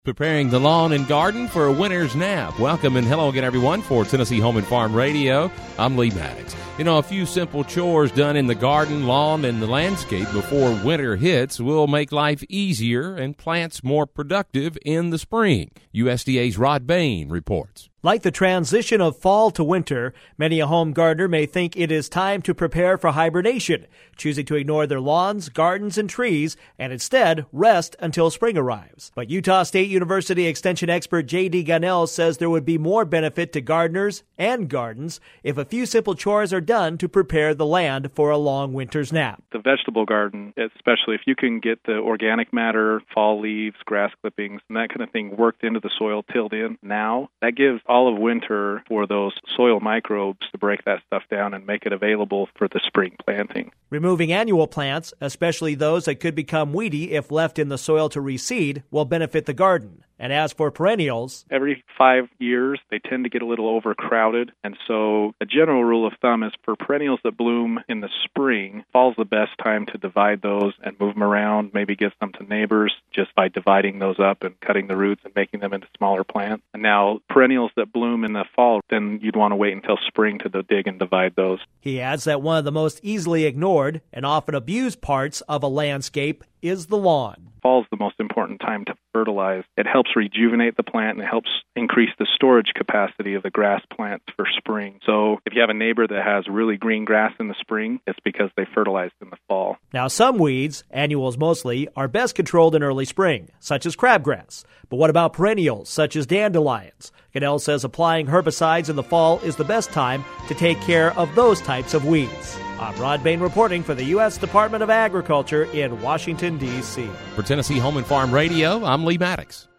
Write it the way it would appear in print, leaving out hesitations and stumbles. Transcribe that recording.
Preparing the lawn and garden for a winter's nap. Welcome and hello again, everyone, for Tennessee Home and Farm Radio. I'm Lee Maddox. You know, a few simple chores done in the garden, lawn, and the landscape before winter hits will make life easier and plants more productive in the spring. USDA's Rod Bain reports. Like the transition of fall to winter, many a home gardener may think it is time to prepare for hibernation, choosing to ignore their lawns, gardens, and trees, and instead rest until spring arrives. But Utah State University Extension expert J.D. Gunnell says there would be more benefit to gardeners and gardens if a few simple chores are done to prepare the land for a long winter's nap. The vegetable garden, especially if you can get the organic matter, fall leaves, grass clippings, and that kind of thing worked into the soil, tilled in now, that gives all of winter for those soil microbes to break that stuff down and make it available for the spring planting. Removing annual plants, especially those that could become weedy if left in the soil to reseed, will benefit the garden. And as for perennials, every 5 years they tend to get a little overcrowded, and so a general rule of thumb is for perennials that bloom in the spring, fall's the best time to divide those and move them around, maybe give some to neighbors just by dividing those up and cutting the roots and making them into smaller plants. And now perennials that bloom in the fall, then you'd want to wait until spring to dig and divide those. He adds that one of the most easily ignored and often abused parts of a landscape is the lawn. Fall's the most important time to fertilize. It helps rejuvenate the plant and it helps increase the storage capacity of the grass plants for spring. So if you have a neighbor that has really green grass in the spring, it's because they fertilized in the fall. Now, some weeds, annuals mostly, are best controlled in early spring, such as crabgrass. But what about perennials, such as dandelions? Gunnell says applying herbicides in the fall is the best time to take care of those types of weeds. I'm Rod Bain reporting for the U.S. Department of Agriculture in Washington, D.C. For Tennessee Home and Farm Radio, I'm Lee Maddox.